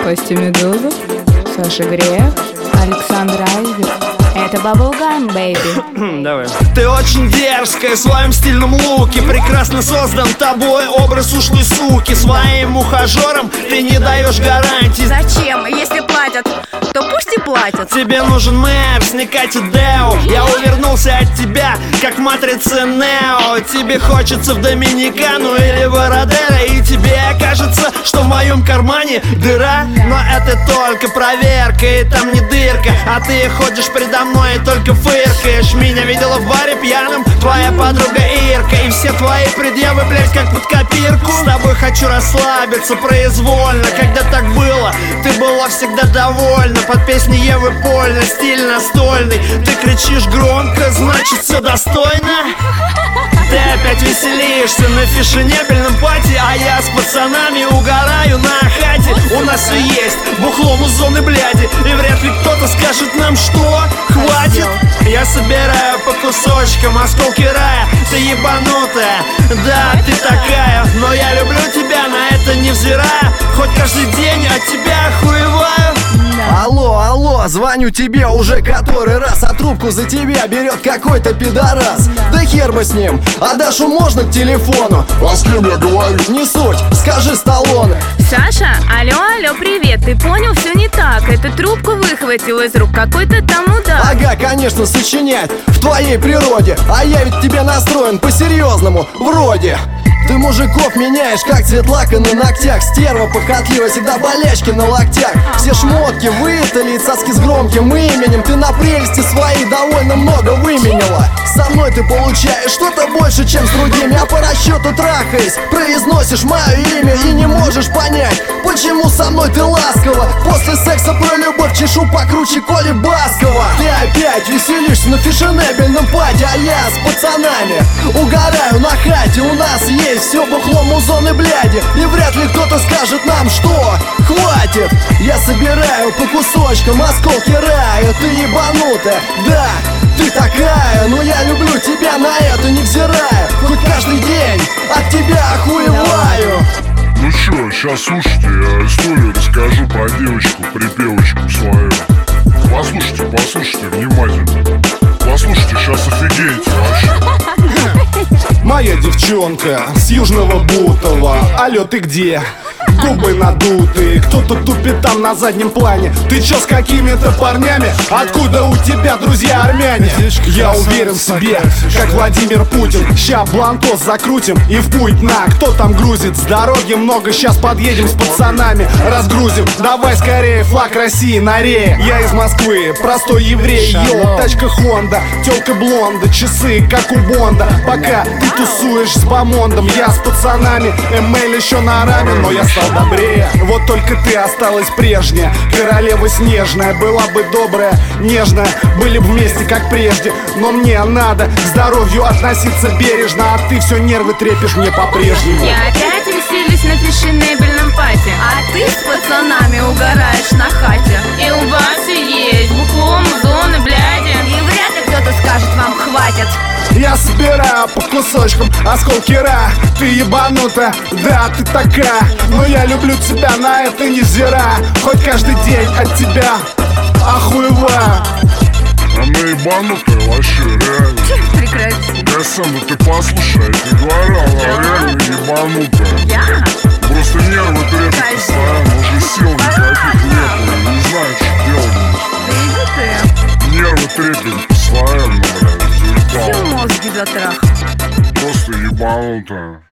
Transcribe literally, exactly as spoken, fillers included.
Костя Медузов, Саша Грех, Александр Айзек. Это Bubblegum, baby. Давай. Ты очень дерзкая в своем стильном луке. Прекрасно создан тобой образ ушлой суки. Своим ухажерам ты не даешь гарантий. Зачем? Если платят, то пусть и платят. Тебе нужен Мерс, не Катя Део. Я увернулся от тебя, как в матрице Нео. Тебе хочется в Доминикану или Бородеро, и тебе кажется, что в моем кармане дыра. Но это только проверка, и там не дырка. А ты ходишь предо мной и только фыркаешь. Меня видела в баре пьяным твоя подруга Ирка. И все твои предъявы, блядь, как под копирку. С тобой хочу расслабиться произвольно. Когда так было, ты была всегда довольна. Под песни Евы Польна, стиль настольный. Ты кричишь громко, значит все достойно. Ты опять веселишься на фешенебельном пати, а я с пацанами угораю на хате. У нас все есть, бухло, музоны, бляди. И вряд ли кто-то скажет нам, что хватит. Я собираю по кусочкам осколки рая. Ты ебанутая, да, ты такая. Но я люблю тебя, на это невзирая. Хоть каждый день от тебя охуеваю. Алло, алло, звоню тебе уже который раз, а трубку за тебя берет какой-то пидорас. Да хер бы с ним, а Дашу можно к телефону? А с кем я говорю? Не суть, скажи Сталлоне. Саша, алло, алло, привет. Ты понял, все не так. Эту трубку выхватил из рук какой-то там мудак. Ага, конечно, сочинять в твоей природе. А я ведь тебе настроен по-серьезному, вроде. Ты мужиков меняешь, как цвет лака на ногтях. Стерва похотливая, всегда болячки на локтях. Все шмотки вытали, соски с громким именем. Ты на прелести своей довольно много выменила. Со мной ты получаешь что-то больше, чем с другими. А по расчету трахаясь, произносишь мое имя и не можешь понять, почему со мной ты ласково. После секса про любовь чешу покруче Коли Баскова. Ты опять веселишься на фешенебельном пати, а я с пацанами угораю на хате. У нас есть все бухло, музоны, бляди. И вряд ли кто-то скажет нам, что хватит. Я собираю по кусочкам осколки рая. Ты ебанутая, да, ты такая. Но я люблю тебя, на это невзирая. Хоть каждый день от тебя охуеваю. Ну чё, сейчас слушайте, я историю расскажу про девочку, припевочку свою. Послушайте, послушайте внимательно. Послушайте, сейчас офигеете вообще. Моя девчонка с Южного Бутова. Алло, ты где? Губы надутые, кто-то тупит там на заднем плане. Ты чё с какими-то парнями? Откуда у тебя друзья армяне? Я уверен в себе, как Владимир Путин. Ща блантос закрутим и в путь на. Кто там грузит? С дороги много, щас подъедем с пацанами. Разгрузим, давай скорее, флаг России на рее. Я из Москвы, простой еврей. Йоу, тачка Хонда, тёлка блонда, часы как у Бонда. Пока ты тусуешь с бомондом, я с пацанами. эм эл еще на раме, но я стал добрее. Вот только ты осталась прежняя, королева снежная. Была бы добрая, нежная, были бы вместе как прежде. Но мне надо к здоровью относиться бережно, а ты все нервы трепишь мне по-прежнему. Я опять веселюсь на фешенебельном пати, а ты с пацанами угораешь на хате. И у вас и есть бухло, музоны, бляди. И вряд ли кто-то скажет вам хватит. Я собираю по кусочкам осколки рая. Ты ебанутая, да, ты такая. Но я люблю тебя, на это невзирая. Хоть каждый день от тебя охуеваю. Она ебанутая вообще, реально. Прекрати. Я сам, да ты послушай, я тебе говорю, она реально ебанутая. Я? Просто нервы трепят постоянно, уже сил никаких нету, не знаю, что делать. Да иди ты. Нервы трепят постоянно, блядь, Все заебало. мозги затрах. Просто ебанутая.